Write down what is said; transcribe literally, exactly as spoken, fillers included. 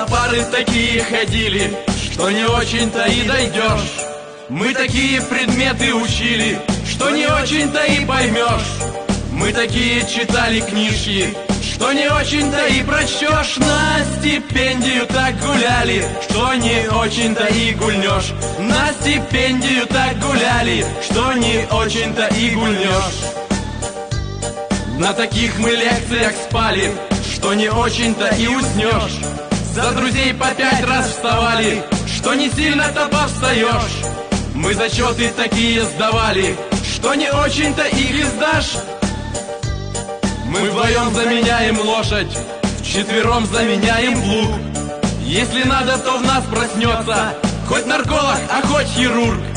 на пары такие ходили, что не очень-то и дойдешь. Мы такие предметы учили, что не очень-то и поймешь. Мы такие читали книжки, что не очень-то и прочтешь. На стипендию так гуляли, что не очень-то и гульнешь. На стипендию так гуляли, что не очень-то и гульнешь. На таких мы лекциях спали, что не очень-то и уснешь. За друзей по пять раз вставали, что не сильно-то повстаешь. Мы зачеты такие сдавали, что не очень-то их и сдашь. Мы вдвоем заменяем лошадь, вчетвером заменяем плуг. Если надо, то в нас проснется хоть нарколог, а хоть хирург.